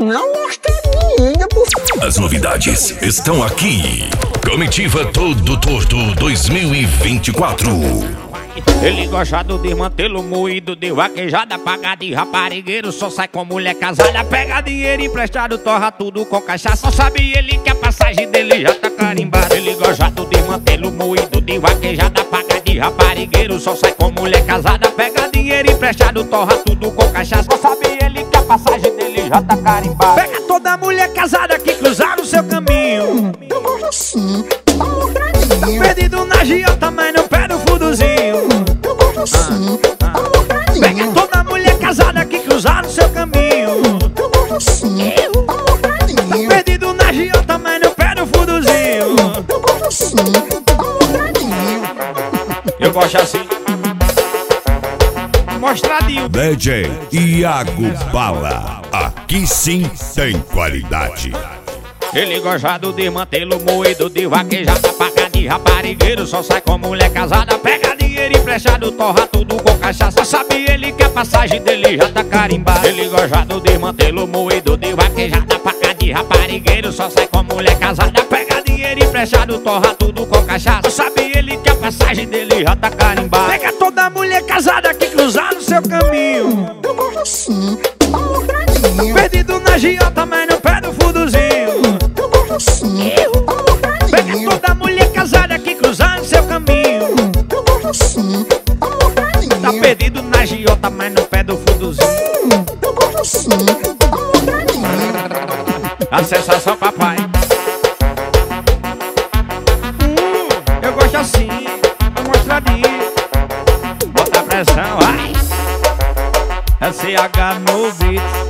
Não gostaria, por favor. As novidades estão aqui. Comitiva Todo Torto 2024. Ele gosta do desmantelo moído, de vaquejada, pagada e raparigueiro. Só sai com mulher casada, pega dinheiro emprestado, torra tudo com cachaça. Só sabe ele que a passagem dele já tá carimbada. Ele gosta do desmantelo moído, de vaquejada, pagada e raparigueiro. Só sai com mulher casada, pega dinheiro emprestado, torra tudo com cachaça. Só sabe ele que a passagem dele já tá carimbada. Pega toda mulher casada que cruzar o seu caminho. Eu gosto assim, tá mostradinho. Perdido na giota, mas não perde o fudozinho. Eu gosto assim, tá mostradinho. Pega toda mulher casada que cruzar no seu caminho. Eu gosto assim, tá mostradinho. Perdido na giota, mas não perde o fudozinho. Eu gosto assim, tá mostradinho. Eu gosto assim, mostradinho. DJ Iago Bala. Aqui sim tem qualidade. Ele gosta do desmantelo moído, de vaquejada, paga de raparigueiro. Só sai com mulher casada, pega dinheiro emprestado, torra tudo com cachaça. Só sabe ele que a passagem dele já tá carimbada. Ele gosta do desmantelo moído, de vaquejada, paga de raparigueiro. Só sai com mulher casada, pega dinheiro emprestado, torra tudo com cachaça. Só sabe ele que a passagem dele já tá carimbada. Pega toda mulher casada que cruzar no seu caminho. Eu gosto assim, tá mostradinho. Perdido na giota, mas não perde o fudozinho. Eu gosto assim, tá Pega mostradinho. toda mulher casada que cruzar no seu caminho. Eu gosto assim, tá mostradinho. Tá perdido na giota, mas não perde o fudozinho. Eu gosto assim, tá mostradinho. A sensação, papai. Eu gosto assim, tá mostradinho. Bota a pressão, ai. SH no beat.